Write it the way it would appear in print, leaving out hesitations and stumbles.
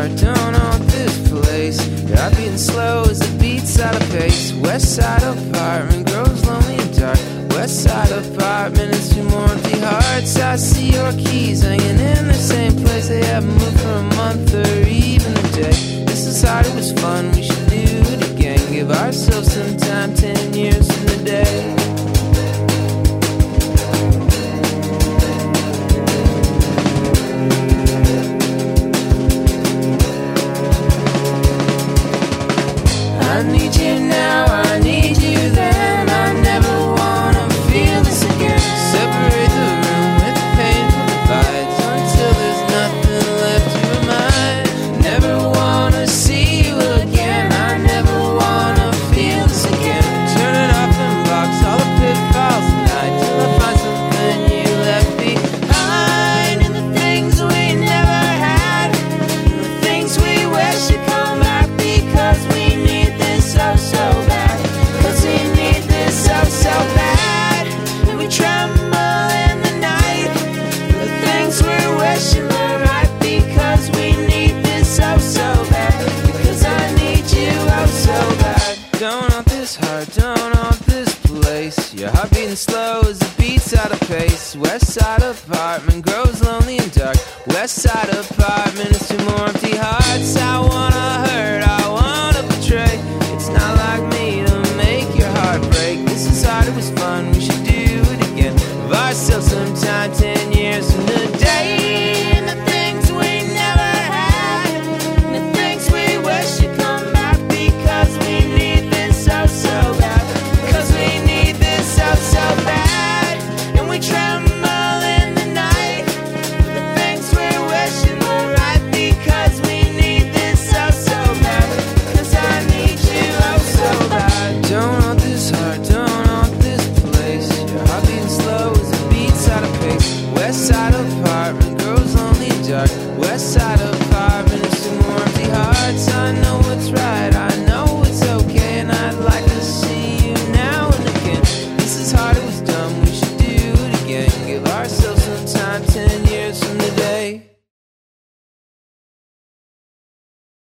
heart, don't want this place. You're beating slow as the beats out of pace. West side apartment grows lonely and dark. West side apartment is two more empty hearts. I see your keys hanging in the same place. They haven't moved for a month or even a day. This is hard, it was fun, we should do it again. Give ourselves some time, 10 years from the day. I need you now, I need you then. I never wanna feel this again. Separate the room with the painful divides until there's nothing left to remind. Never wanna see you again. I never wanna feel this again. Turn it off and box all the pitfalls tonight till I find something you left behind. And the things we never had, and the things we wish would come back because we need so bad, cause we need this so bad. And we tremble in the night, the things we're wishing were right, because we need this so bad, because I need you so bad. Don't want this heart, don't want this place. Your heart beating slow as the beats out of pace. West side apartment grows lonely and dark. West side apartment is two more empty hearts. I wanna hurt, I wanna betray. It's not like me to make your heart break. This is hard, it was fun, we should do it again. Give ourselves some time, 10 years from today. And the things we never had, and the things we wish would come back, because we need this so bad, because we need this so bad. And we tremble in the night, the things we're wishing were right, because we need this so bad, because I need you so bad. Don't want this heart, don't want this place. Your heart beating slow as it beats out of pace. West side apartment grows lonely and dark. West side